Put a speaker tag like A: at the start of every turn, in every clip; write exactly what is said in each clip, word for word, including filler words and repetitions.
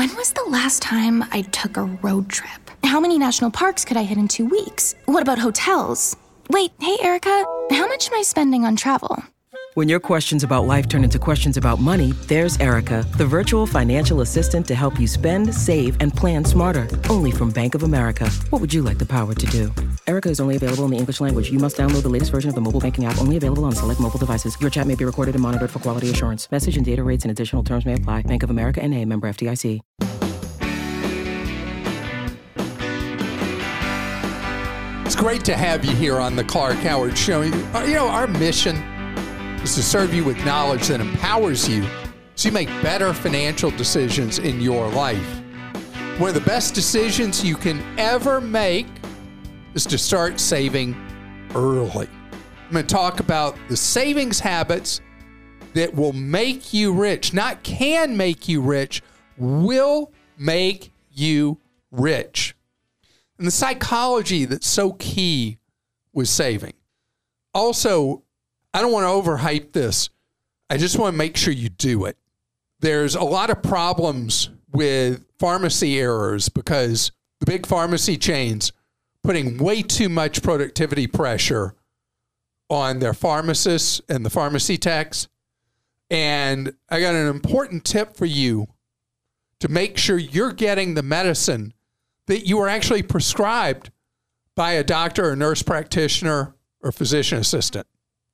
A: When was the last time I took a road trip? How many national parks could I hit in two weeks? What about hotels? Wait, hey, Erica, how much am I spending on travel?
B: When your questions about life turn into questions about money, there's Erica, the virtual financial assistant to help you spend, save, and plan smarter. Only from Bank of America. What would you like the power to do? Erica is only available in the English language. You must download the latest version of the mobile banking app, only available on select mobile devices. Your chat may be recorded and monitored for quality assurance. Message and data rates and additional terms may apply. Bank of America N A, member F D I C.
C: It's great to have you here on the Clark Howard Show. You know, our mission is to serve you with knowledge that empowers you so you make better financial decisions in your life. One of the best decisions you can ever make is to start saving early. I'm going to talk about the savings habits that will make you rich, not can make you rich, will make you rich. And the psychology that's so key with saving. Also, I don't want to overhype this. I just want to make sure you do it. There's a lot of problems with pharmacy errors because the big pharmacy chains putting way too much productivity pressure on their pharmacists and the pharmacy techs. And I got an important tip for you to make sure you're getting the medicine that you are actually prescribed by a doctor or nurse practitioner or physician assistant.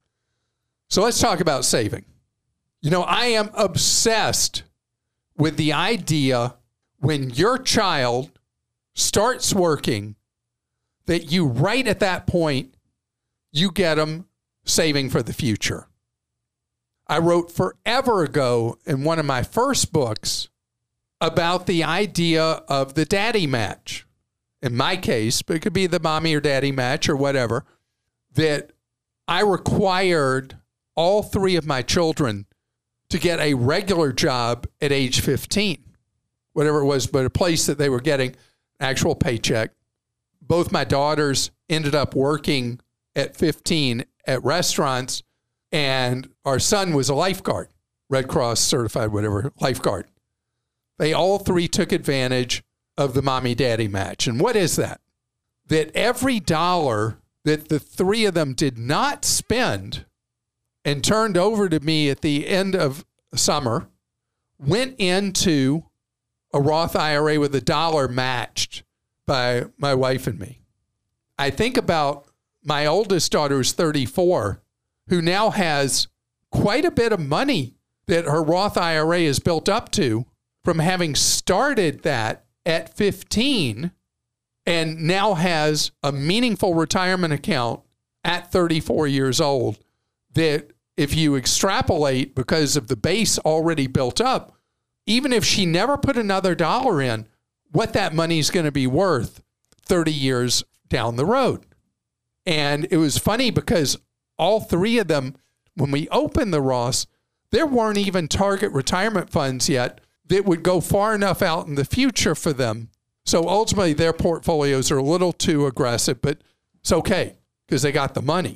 C: So let's talk about saving. You know, I am obsessed with the idea when your child starts working that you right at that point, you get them saving for the future. I wrote forever ago in one of my first books about the idea of the daddy match. In my case, but it could be the mommy or daddy match or whatever, that I required all three of my children to get a regular job at age fifteen, whatever it was, but a place that they were getting actual paycheck. Both my daughters ended up working at fifteen at restaurants, and our son was a lifeguard, Red Cross certified, whatever, lifeguard. They all three took advantage of the mommy-daddy match. And what is that? That every dollar that the three of them did not spend and turned over to me at the end of summer went into a Roth I R A with a dollar matched by my wife and me. I think about my oldest daughter, who's thirty-four, who now has quite a bit of money that her Roth I R A is built up to from having started that at fifteen and now has a meaningful retirement account at thirty-four years old that if you extrapolate because of the base already built up, even if she never put another dollar in, what that money is going to be worth thirty years down the road. And it was funny because all three of them, when we opened the Roths, there weren't even target retirement funds yet that would go far enough out in the future for them. So ultimately, their portfolios are a little too aggressive, but it's okay because they got the money.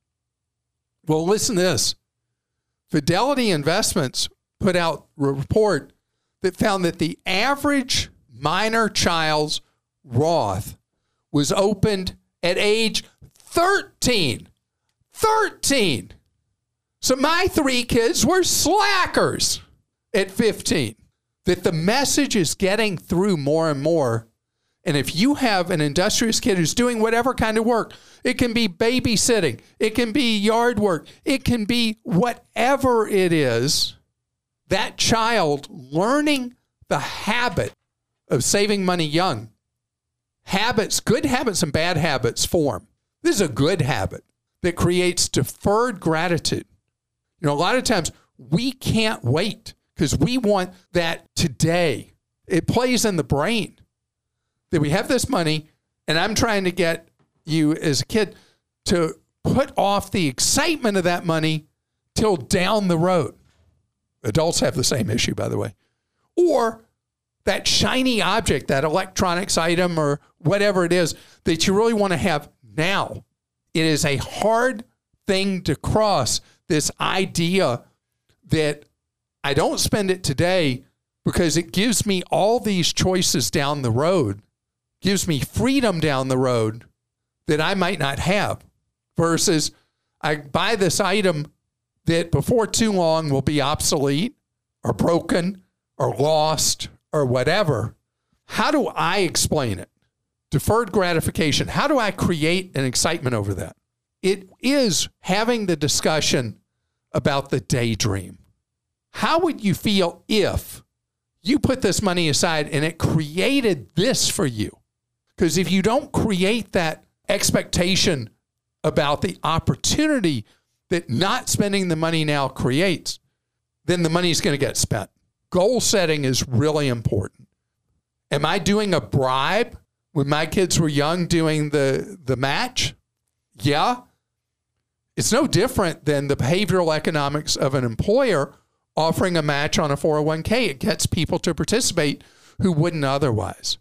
C: Well, listen to this. Fidelity Investments put out a report that found that the average minor child's Roth was opened at age thirteen. thirteen. So my three kids were slackers at fifteen. That the message is getting through more and more. And if you have an industrious kid who's doing whatever kind of work, it can be babysitting, it can be yard work, it can be whatever it is, that child learning the habit of saving money young. Habits, good habits and bad habits form. This is a good habit that creates deferred gratitude. You know, a lot of times we can't wait because we want that today. It plays in the brain that we have this money, and I'm trying to get you as a kid to put off the excitement of that money till down the road. Adults have the same issue, by the way. Or that shiny object, that electronics item or whatever it is that you really want to have now. It is a hard thing to cross, this idea that I don't spend it today because it gives me all these choices down the road, gives me freedom down the road that I might not have, versus I buy this item that before too long will be obsolete or broken or lost or whatever. How do I explain it? Deferred gratification. How do I create an excitement over that? It is having the discussion about the daydream. How would you feel if you put this money aside and it created this for you? Because if you don't create that expectation about the opportunity that not spending the money now creates, then the money is going to get spent. Goal setting is really important. Am I doing a bribe when my kids were young doing the, the match? Yeah. It's no different than the behavioral economics of an employer offering a match on a four oh one k. It gets people to participate who wouldn't otherwise.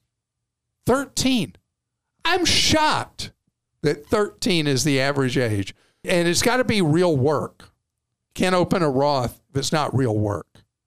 C: thirteen. I'm shocked that thirteen is the average age. And it's got to be real work. Can't open a Roth if it's not real work.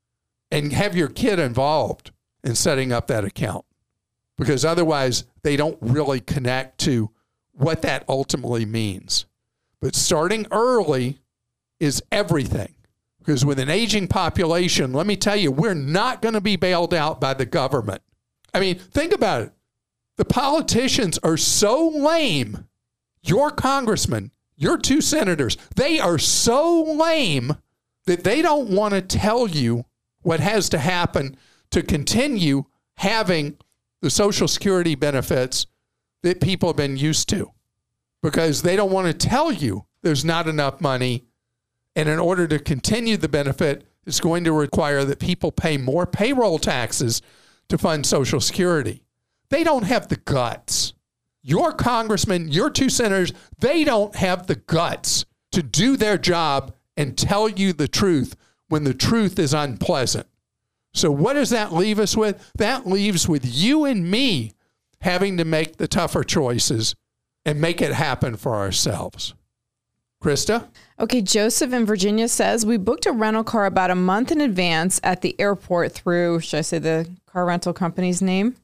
C: And have your kid involved in setting up that account, because otherwise they don't really connect to what that ultimately means. But starting early is everything, because with an aging population, let me tell you, we're not going to be bailed out by the government. I mean, think about it. The politicians are so lame. Your congressman, your two senators, they are so lame that they don't want to tell you what has to happen to continue having the Social Security benefits that people have been used to, because they don't want to tell you there's not enough money. And in order to continue the benefit, it's going to require that people pay more payroll taxes to fund Social Security. They don't have the guts. Your congressman, your two senators, they don't have the guts to do their job and tell you the truth when the truth is unpleasant. So what does that leave us with? That leaves with you and me having to make the tougher choices and make it happen for ourselves. Krista?
D: Okay, Joseph in Virginia says, we booked a rental car about a month in advance at the airport through, should I say the car rental company's name?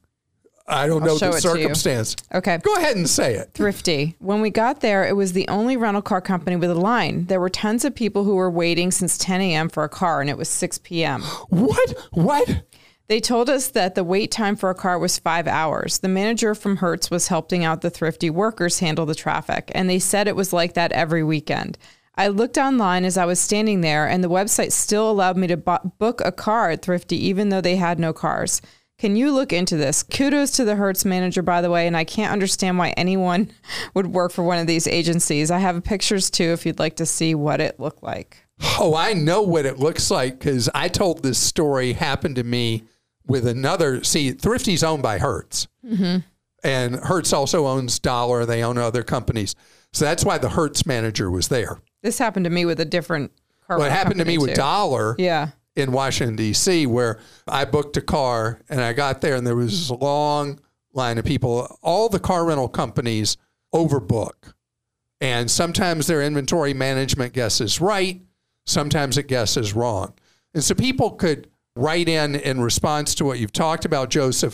C: I don't
D: I'll
C: know the circumstance.
D: Okay.
C: Go ahead and say it.
D: Thrifty. When we got there, it was the only rental car company with a line. There were tons of people who were waiting since ten a.m. for a car, and it was six p.m.
C: What? What?
D: They told us that the wait time for a car was five hours. The manager from Hertz was helping out the thrifty workers handle the traffic, and they said it was like that every weekend. I looked online as I was standing there, and the website still allowed me to bo- book a car at Thrifty, even though they had no cars. Can you look into this? Kudos to the Hertz manager, by the way, and I can't understand why anyone would work for one of these agencies. I have pictures, too, if you'd like to see what it looked like.
C: Oh, I know what it looks like, because I told this story happened to me with another. See, Thrifty's owned by Hertz. Mm-hmm. And Hertz also owns Dollar. They own other companies. So that's why the Hertz manager was there.
D: This happened to me with a different car.
C: Well, it happened to me
D: too.
C: with Dollar.
D: Yeah.
C: In Washington, D C, where I booked a car and I got there and there was this long line of people. All the car rental companies overbook. And sometimes their inventory management guesses right. Sometimes it guesses wrong. And so people could write in in response to what you've talked about, Joseph,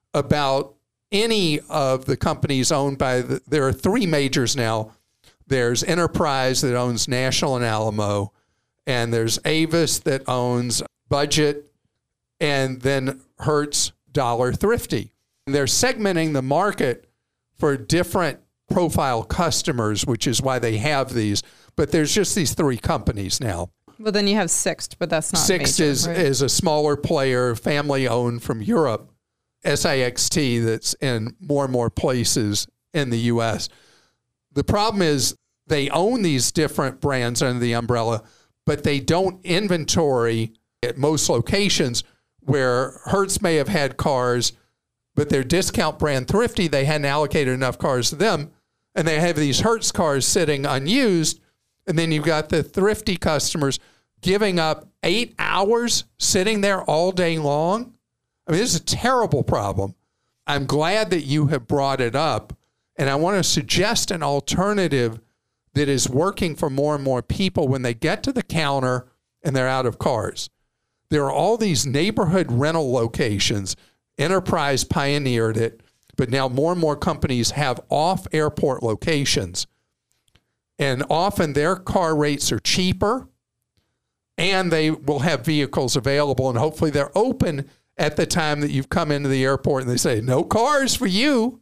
C: about any of the companies owned by the, there are three majors now. There's Enterprise that owns National and Alamo. And there's Avis that owns Budget, and then Hertz, Dollar, Thrifty. And they're segmenting the market for different profile customers, which is why they have these. But there's just these three companies now.
D: Well, then you have Sixt, but that's not
C: Sixt
D: major,
C: is,
D: right?
C: is a smaller player, family-owned from Europe. S I X T that's in more and more places in the U S. The problem is they own these different brands under the umbrella, but they don't inventory at most locations where Hertz may have had cars, but their discount brand Thrifty, they hadn't allocated enough cars to them, and they have these Hertz cars sitting unused, and then you've got the Thrifty customers giving up eight hours sitting there all day long. I mean, this is a terrible problem. I'm glad that you have brought it up, and I want to suggest an alternative that is working for more and more people when they get to the counter and they're out of cars. there are all these neighborhood rental locations. Enterprise pioneered it, but now more and more companies have off-airport locations. And often their car rates are cheaper, and they will have vehicles available, and hopefully they're open at the time that you've come into the airport, and they say, no cars for you.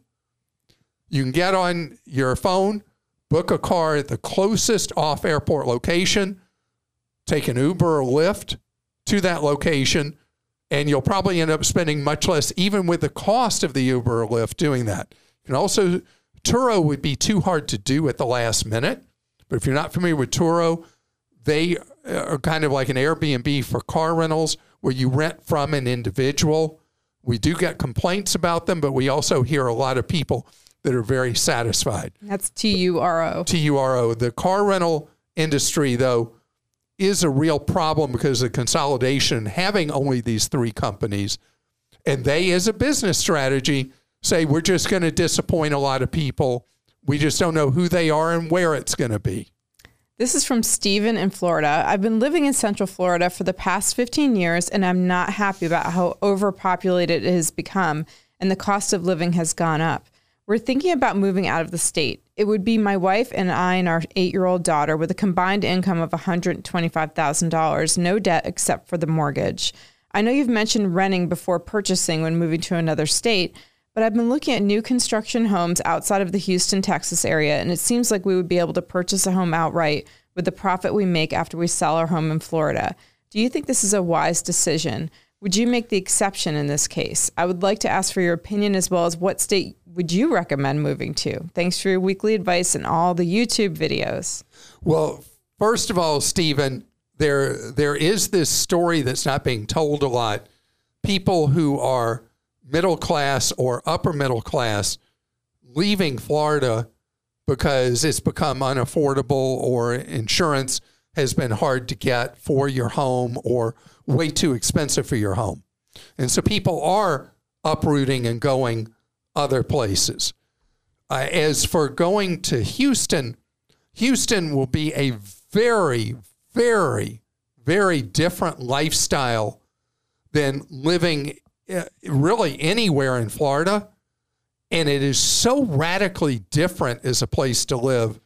C: You can get on your phone, book a car at the closest off-airport location, take an Uber or Lyft to that location, and you'll probably end up spending much less, even with the cost of the Uber or Lyft doing that. And also, Turo would be too hard to do at the last minute. But if you're not familiar with Turo, they are kind of like an Airbnb for car rentals where you rent from an individual. We do get complaints about them, but we also hear a lot of people that are very satisfied.
D: That's T U R O.
C: T U R O. The car rental industry, though, is a real problem because of consolidation, having only these three companies. And they, as a business strategy, say, we're just going to disappoint a lot of people. We just don't know who they are and where it's going to be.
D: This is from Steven in Florida. I've been living in Central Florida for the past fifteen years, and I'm not happy about how overpopulated it has become, and the cost of living has gone up. We're thinking about moving out of the state. It would be my wife and I and our eight-year-old daughter with a combined income of one hundred twenty-five thousand dollars, no debt except for the mortgage. I know you've mentioned renting before purchasing when moving to another state, but I've been looking at new construction homes outside of the Houston, Texas area, and it seems like we would be able to purchase a home outright with the profit we make after we sell our home in Florida. Do you think this is a wise decision? Would you make the exception in this case? I would like to ask for your opinion as well as what state would you recommend moving to? Thanks for your weekly advice and all the YouTube videos.
C: Well, first of all, Stephen, there there is this story that's not being told a lot. People who are middle class or upper middle class leaving Florida because it's become unaffordable or insurance has been hard to get for your home or way too expensive for your home. And so people are uprooting and going other places. Uh, as for going to Houston, Houston will be a very, very, very different lifestyle than living really anywhere in Florida. And it is so radically different as a place to live.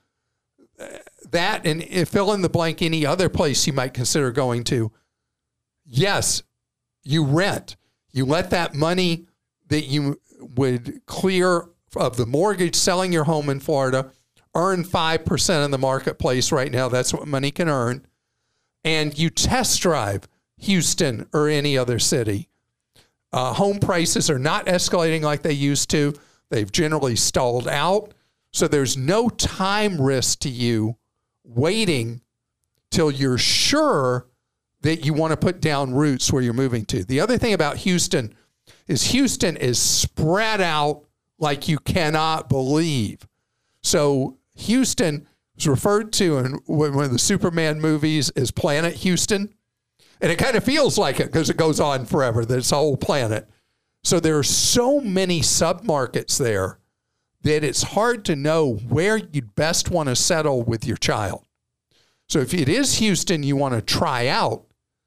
C: That, and fill in the blank, any other place you might consider going to. Yes, you rent. You let that money that you would clear of the mortgage selling your home in Florida earn five percent in the marketplace right now. That's what money can earn. And you test drive Houston or any other city. Uh, home prices are not escalating like they used to. They've generally stalled out. So there's no time risk to you waiting till you're sure that you want to put down roots where you're moving to. The other thing about Houston is Houston is spread out like you cannot believe. So Houston is referred to in one of the Superman movies as Planet Houston. And it kind of feels like it because it goes on forever. There's a whole planet. So there are so many submarkets there that it's hard to know where you'd best want to settle with your child. So if it is Houston you want to try out,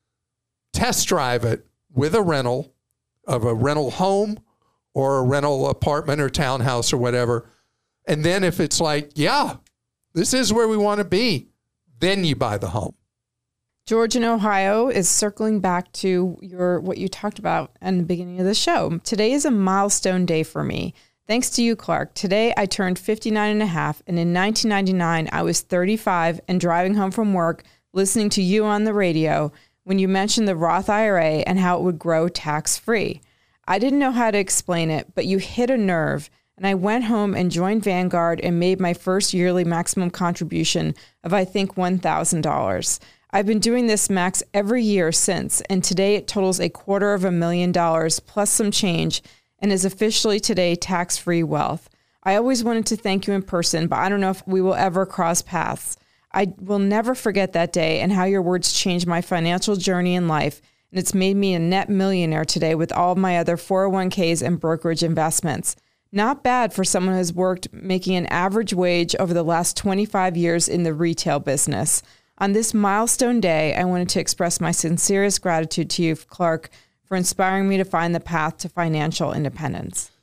C: test drive it with a rental of a rental home or a rental apartment or townhouse or whatever. And then if it's like, yeah, this is where we want to be, then you buy the home.
D: George in Ohio is circling back to your what you talked about in the beginning of the show. Today is a milestone day for me. Thanks to you, Clark. Today I turned fifty-nine and a half, and in nineteen ninety-nine I was thirty-five and driving home from work, listening to you on the radio when you mentioned the Roth I R A and how it would grow tax-free. I didn't know how to explain it, but you hit a nerve, and I went home and joined Vanguard and made my first yearly maximum contribution of, I think, one thousand dollars. I've been doing this max every year since, and today it totals a quarter of a million dollars plus some change and is officially today tax-free wealth. I always wanted to thank you in person, but I don't know if we will ever cross paths. I will never forget that day and how your words changed my financial journey in life, and it's made me a net millionaire today with all of my other four oh one k's and brokerage investments. Not bad for someone who has worked making an average wage over the last twenty-five years in the retail business. On this milestone day, I wanted to express my sincerest gratitude to you, Clark, for inspiring me to find the path to financial independence.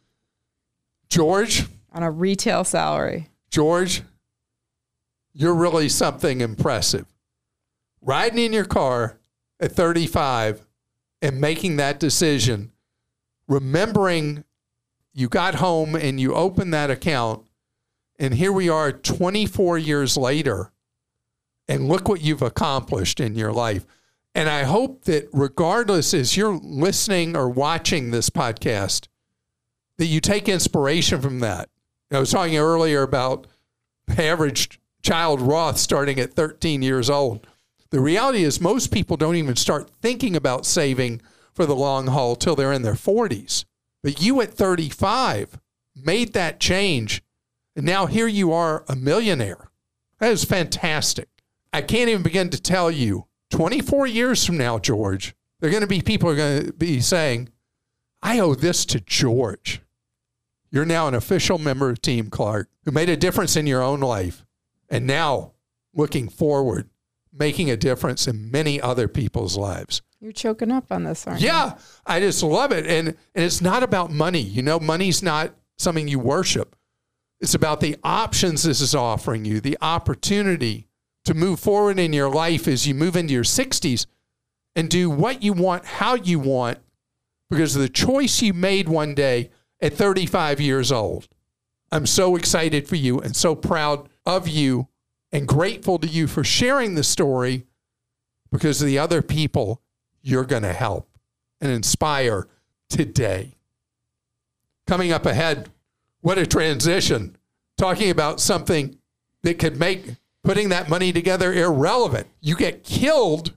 C: George?
D: On a retail salary.
C: George, you're really something impressive. Riding in your car at thirty-five and making that decision, remembering you got home and you opened that account, and here we are twenty-four years later, and look what you've accomplished in your life. And I hope that regardless, as you're listening or watching this podcast, that you take inspiration from that. I was talking earlier about the average child Roth starting at thirteen years old. The reality is most people don't even start thinking about saving for the long haul till they're in their forties. But you at thirty-five made that change, and now here you are, a millionaire. That is fantastic. I can't even begin to tell you, twenty-four years from now, George, there are going to be people who are going to be saying, I owe this to George. You're now an official member of Team Clark who made a difference in your own life, and now looking forward, making a difference in many other people's lives.
D: You're choking up on this, aren't you?
C: Yeah, I just love it. And, and it's not about money. You know, money's not something you worship. It's about the options this is offering you, the opportunity to move forward in your life as you move into your sixties and do what you want, how you want, because of the choice you made one day at thirty-five years old. I'm so excited for you and so proud of you and grateful to you for sharing the story, because of the other people you're going to help and inspire today. Coming up ahead, what a transition. Talking about something that could make putting that money together irrelevant. You get killed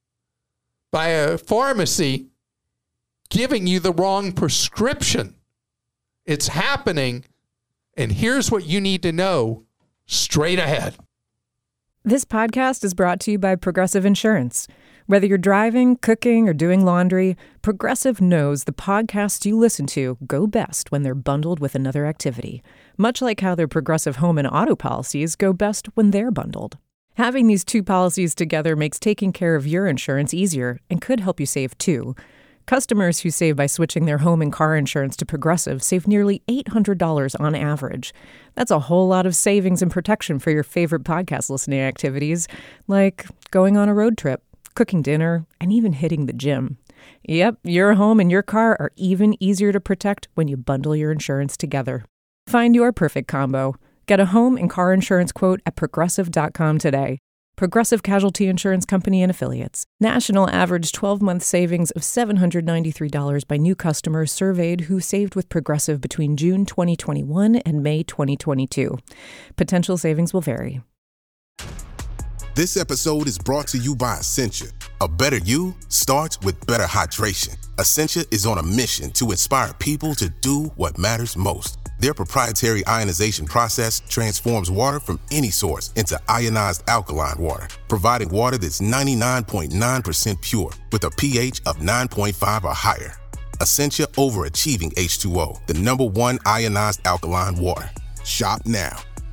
C: by a pharmacy giving you the wrong prescription. It's happening, and here's what you need to know straight ahead.
E: This podcast is brought to you by Progressive Insurance. Whether you're driving, cooking, or doing laundry, Progressive knows the podcasts you listen to go best when they're bundled with another activity, much like how their Progressive home and auto policies go best when they're bundled. Having these two policies together makes taking care of your insurance easier and could help you save too. Customers who save by switching their home and car insurance to Progressive save nearly eight hundred dollars on average. That's a whole lot of savings and protection for your favorite podcast listening activities, like going on a road trip, cooking dinner, and even hitting the gym. Yep, your home and your car are even easier to protect when you bundle your insurance together. Find your perfect combo. Get a home and car insurance quote at progressive dot com today. Progressive Casualty Insurance Company and Affiliates. National average twelve-month savings of seven hundred ninety-three dollars by new customers surveyed who saved with Progressive between June twenty twenty-one and May twenty twenty-two. Potential savings will vary.
F: This episode is brought to you by Essentia. A better you starts with better hydration. Essentia is on a mission to inspire people to do what matters most. Their proprietary ionization process transforms water from any source into ionized alkaline water, providing water that's ninety-nine point nine percent pure with a pH of nine point five or higher. Essentia Overachieving H two O, the number one ionized alkaline water. Shop now.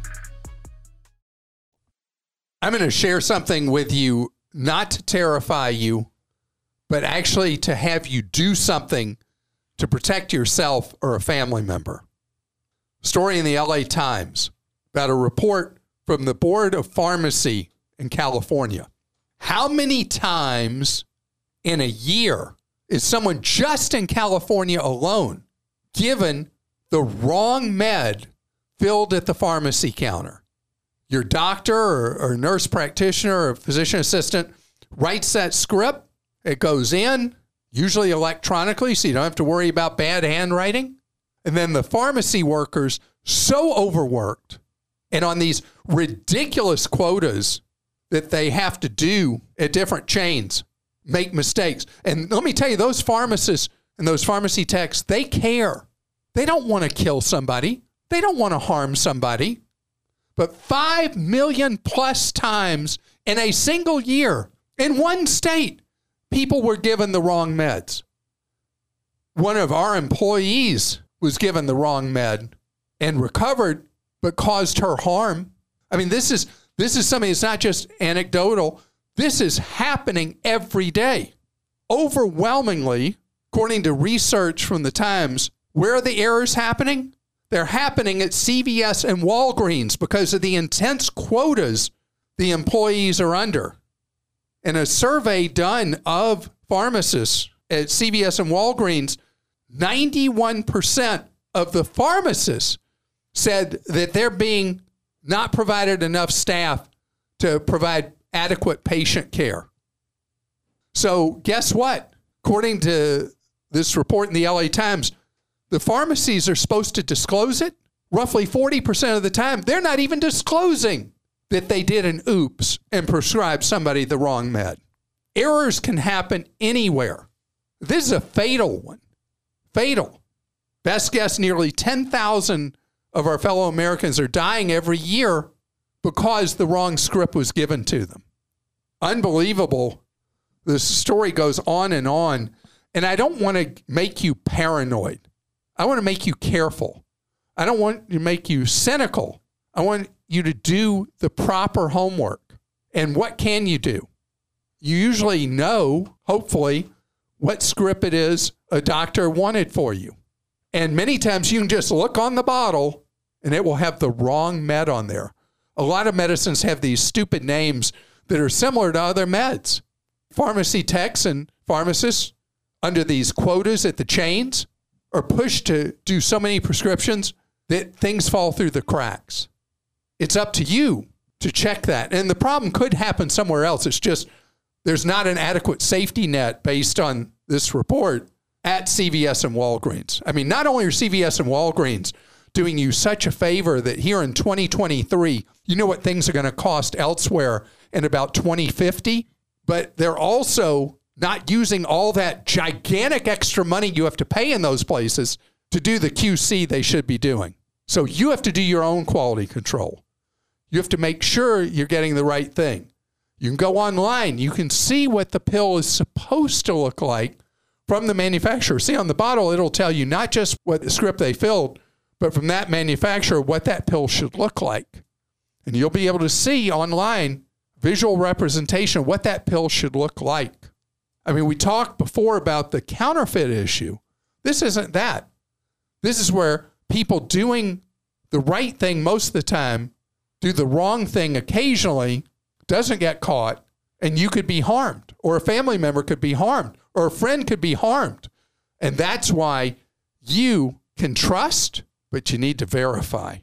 C: I'm going to share something with you, not to terrify you, but actually to have you do something to protect yourself or a family member. Story in the L A Times about a report from the Board of Pharmacy in California. How many times in a year is someone just in California alone given the wrong med filled at the pharmacy counter? Your doctor or, or nurse practitioner or physician assistant writes that script. It goes in, usually electronically, so you don't have to worry about bad handwriting. And then the pharmacy workers, so overworked and on these ridiculous quotas that they have to do at different chains, make mistakes. And let me tell you, those pharmacists and those pharmacy techs, they care. They don't want to kill somebody. They don't want to harm somebody. But five million plus times in a single year, in one state, people were given the wrong meds. One of our employees was given the wrong med and recovered, but caused her harm. I mean, this is This is something that's not just anecdotal. This is happening every day. Overwhelmingly, according to research from the Times, where are the errors happening? They're happening at C V S and Walgreens because of the intense quotas the employees are under. In a survey done of pharmacists at C V S and Walgreens, ninety-one percent of the pharmacists said that they're being not provided enough staff to provide adequate patient care. So guess what? According to this report in the L A Times, the pharmacies are supposed to disclose it. Roughly forty percent of the time, they're not even disclosing that they did an oops and prescribed somebody the wrong med. Errors can happen anywhere. This is a fatal one. Fatal. Best guess, nearly ten thousand of our fellow Americans are dying every year because the wrong script was given to them. Unbelievable. The story goes on and on. And I don't want to make you paranoid. I want to make you careful. I don't want to make you cynical. I want you to do the proper homework. And what can you do? You usually know, hopefully, what script it is a doctor wanted for you. And many times you can just look on the bottle and it will have the wrong med on there. A lot of medicines have these stupid names that are similar to other meds. Pharmacy techs and pharmacists under these quotas at the chains are pushed to do so many prescriptions that things fall through the cracks. It's up to you to check that. And the problem could happen somewhere else. It's just there's not an adequate safety net based on this report at C V S and Walgreens. I mean, not only are C V S and Walgreens doing you such a favor that here in twenty twenty-three, you know what things are going to cost elsewhere in about twenty fifty, but they're also not using all that gigantic extra money you have to pay in those places to do the Q C they should be doing. So you have to do your own quality control. You have to make sure you're getting the right thing. You can go online. You can see what the pill is supposed to look like from the manufacturer. See, on the bottle, it'll tell you not just what the script they filled, but from that manufacturer, what that pill should look like. And you'll be able to see online visual representation of what that pill should look like. I mean, we talked before about the counterfeit issue. This isn't that. This is where people doing the right thing most of the time do the wrong thing occasionally, doesn't get caught, and you could be harmed, or a family member could be harmed, or a friend could be harmed. And that's why you can trust, but you need to verify.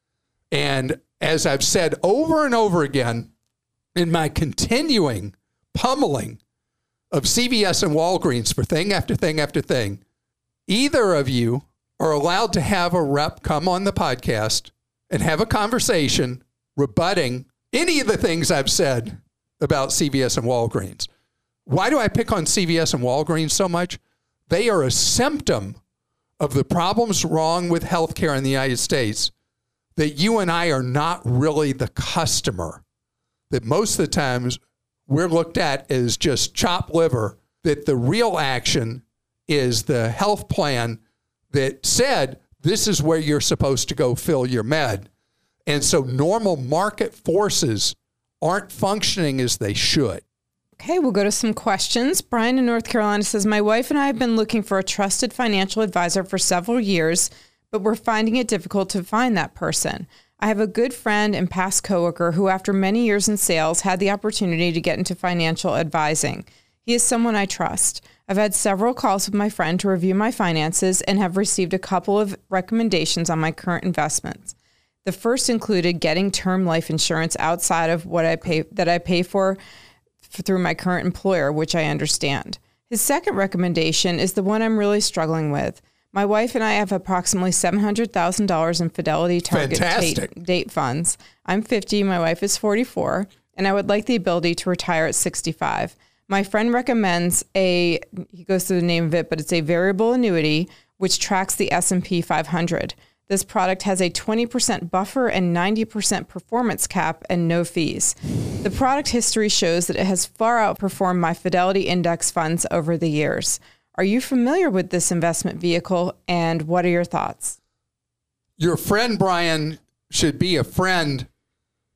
C: And as I've said over and over again, in my continuing pummeling of C V S and Walgreens for thing after thing after thing, either of you are allowed to have a rep come on the podcast and have a conversation rebutting any of the things I've said about C V S and Walgreens. Why do I pick on C V S and Walgreens so much? They are a symptom of the problems wrong with healthcare in the United States, that you and I are not really the customer, that most of the times we're looked at as just chopped liver, that the real action is the health plan that said, this is where you're supposed to go fill your med. And so normal market forces aren't functioning as they should.
D: Okay, we'll go to some questions. Brian in North Carolina says, my wife and I have been looking for a trusted financial advisor for several years, but we're finding it difficult to find that person. I have a good friend and past coworker who, after many years in sales, had the opportunity to get into financial advising. He is someone I trust. I've had several calls with my friend to review my finances and have received a couple of recommendations on my current investments. The first included getting term life insurance outside of what I pay that I pay for through my current employer, which I understand. His second recommendation is the one I'm really struggling with. My wife and I have approximately seven hundred thousand dollars in Fidelity Target date, date funds. I'm fifty, my wife is forty-four, and I would like the ability to retire at sixty-five. My friend recommends a, he goes through the name of it, but it's a variable annuity, which tracks the S and P five hundred. This product has a twenty percent buffer and ninety percent performance cap and no fees. The product history shows that it has far outperformed my Fidelity index funds over the years. Are you familiar with this investment vehicle, and what are your thoughts?
C: Your friend, Brian, should be a friend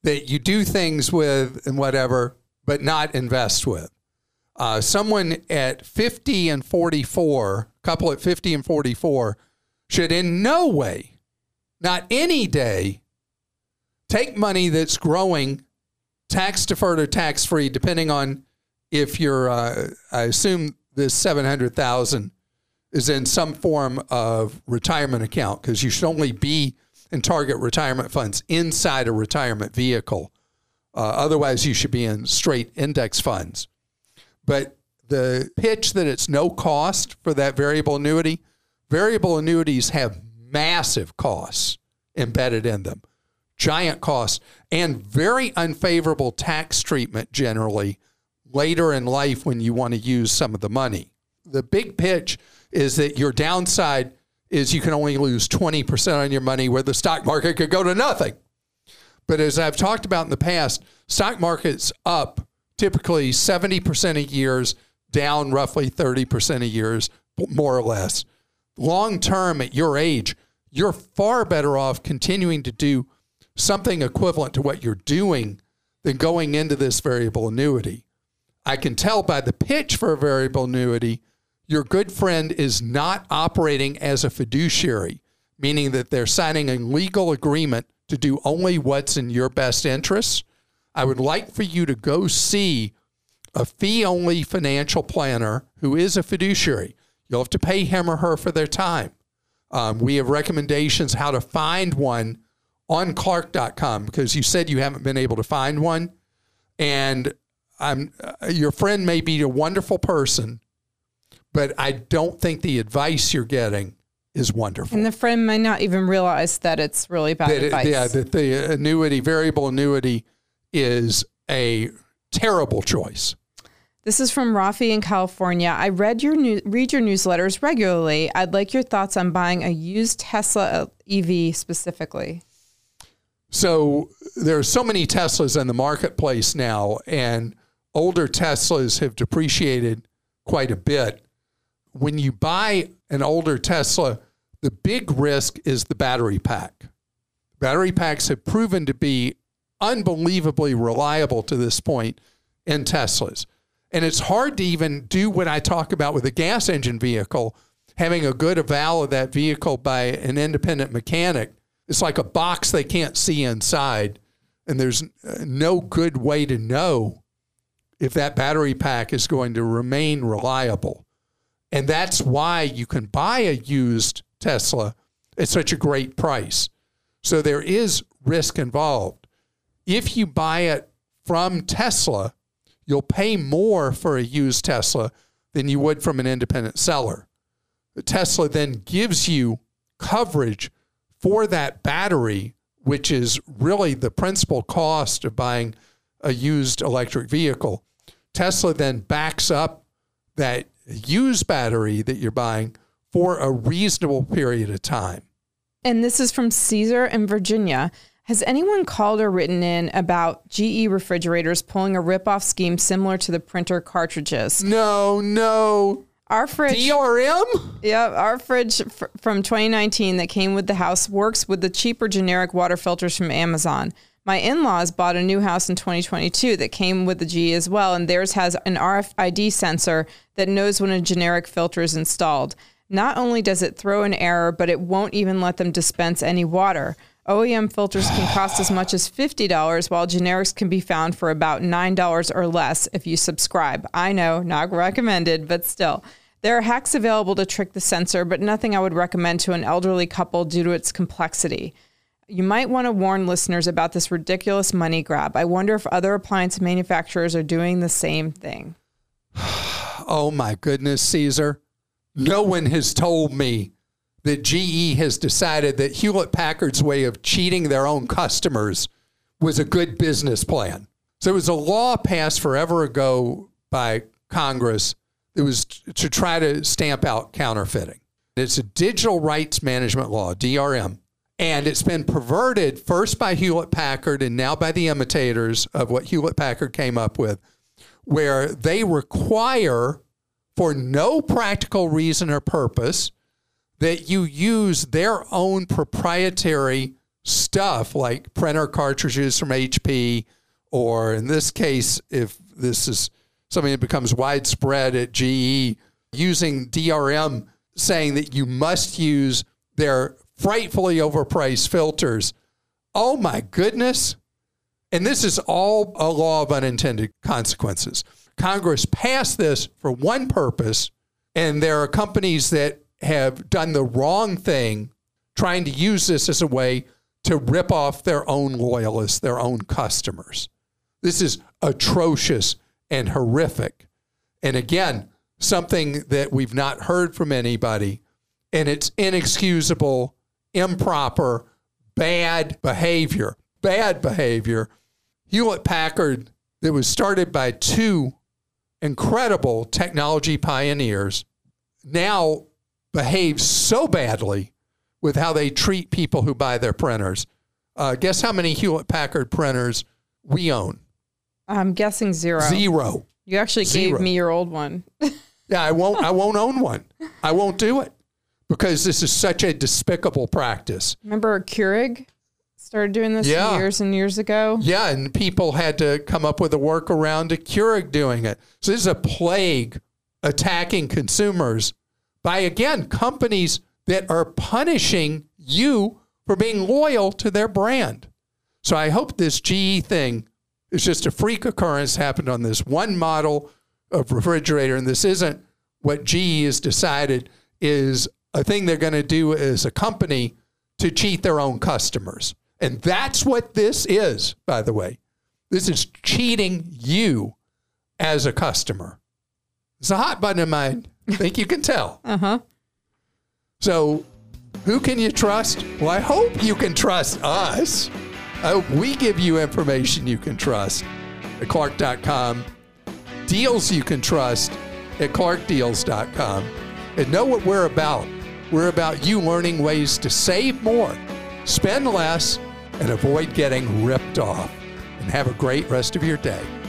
C: that you do things with and whatever, but not invest with. Uh, someone at fifty and forty-four, a couple at fifty and forty-four, should in no way, not any day, take money that's growing tax deferred or tax free, depending on if you're, uh, I assume this seven hundred thousand is in some form of retirement account, because you should only be in target retirement funds inside a retirement vehicle. Uh, otherwise, you should be in straight index funds. But the pitch that it's no cost for that variable annuity, variable annuities have massive costs embedded in them, giant costs, and very unfavorable tax treatment generally later in life when you want to use some of the money. The big pitch is that your downside is you can only lose twenty percent on your money, where the stock market could go to nothing. But as I've talked about in the past, stock market's up typically seventy percent of years, down roughly thirty percent of years, more or less. Long term, at your age, you're far better off continuing to do something equivalent to what you're doing than going into this variable annuity. I can tell by the pitch for a variable annuity, your good friend is not operating as a fiduciary, meaning that they're signing a legal agreement to do only what's in your best interests. I would like for you to go see a fee-only financial planner who is a fiduciary. You'll have to pay him or her for their time. Um, we have recommendations how to find one on Clark dot com, because you said you haven't been able to find one. And I'm, uh, your friend may be a wonderful person, but I don't think the advice you're getting is wonderful.
D: And the friend may not even realize that it's really bad
C: that
D: advice.
C: It, yeah, that the annuity, variable annuity, is a terrible choice.
D: This is from Rafi in California. I read your new, read your newsletters regularly. I'd like your thoughts on buying a used Tesla E V specifically.
C: So there are so many Teslas in the marketplace now, and older Teslas have depreciated quite a bit. When you buy an older Tesla, the big risk is the battery pack. Battery packs have proven to be unbelievably reliable to this point in Teslas. And it's hard to even do what I talk about with a gas engine vehicle, having a good eval of that vehicle by an independent mechanic. It's like a box they can't see inside, and there's no good way to know if that battery pack is going to remain reliable. And that's why you can buy a used Tesla at such a great price. So there is risk involved. If you buy it from Tesla, you'll pay more for a used Tesla than you would from an independent seller. The Tesla then gives you coverage for that battery, which is really the principal cost of buying a used electric vehicle. Tesla then backs up that used battery that you're buying for a reasonable period of time.
D: And this is from Caesar in Virginia. Has anyone called or written in about G E refrigerators pulling a ripoff scheme similar to the printer cartridges?
C: No, no.
D: Our fridge,
C: D R M?
D: Yeah, our fridge f- from twenty nineteen that came with the house works with the cheaper generic water filters from Amazon. My in-laws bought a new house in twenty twenty-two that came with the G E as well, and theirs has an R F I D sensor that knows when a generic filter is installed. Not only does it throw an error, but it won't even let them dispense any water. O E M filters can cost as much as fifty dollars, while generics can be found for about nine dollars or less if you subscribe. I know, not recommended, but still. There are hacks available to trick the sensor, but nothing I would recommend to an elderly couple due to its complexity. You might want to warn listeners about this ridiculous money grab. I wonder if other appliance manufacturers are doing the same thing.
C: Oh my goodness, Caesar. No one has told me that G E has decided that Hewlett-Packard's way of cheating their own customers was a good business plan. So it was a law passed forever ago by Congress that was to try to stamp out counterfeiting. It's a digital rights management law, D R M, and it's been perverted first by Hewlett-Packard and now by the imitators of what Hewlett-Packard came up with, where they require, for no practical reason or purpose, that you use their own proprietary stuff like printer cartridges from H P, or in this case, if this is something that becomes widespread at G E, using D R M, saying that you must use their frightfully overpriced filters. Oh my goodness. And this is all a law of unintended consequences. Congress passed this for one purpose, and there are companies that have done the wrong thing, trying to use this as a way to rip off their own loyalists, their own customers. This is atrocious and horrific. And again, something that we've not heard from anybody, and it's inexcusable, improper, bad behavior. Bad behavior. Hewlett-Packard, that was started by two incredible technology pioneers, now behaves so badly with how they treat people who buy their printers. Uh, guess how many Hewlett-Packard printers we own?
D: I'm guessing zero.
C: Zero.
D: You actually
C: Zero.
D: gave me your old one.
C: Yeah, I won't. I won't own one. I won't do it because this is such a despicable practice.
D: Remember Keurig started doing this
C: Yeah.
D: years and years ago?
C: Yeah, and people had to come up with a workaround to Keurig doing it. So this is a plague attacking consumers by, again, companies that are punishing you for being loyal to their brand. So I hope this G E thing is just a freak occurrence, happened on this one model of refrigerator, and this isn't what G E has decided is a thing they're going to do as a company to cheat their own customers. And that's what this is, by the way. This is cheating you as a customer. It's a hot button of mine. I think you can tell.
D: Uh-huh.
C: So who can you trust? Well, I hope you can trust us. I hope we give you information you can trust at Clark dot com. Deals you can trust at Clark Deals dot com. And know what we're about. We're about you learning ways to save more, spend less, and avoid getting ripped off. And have a great rest of your day.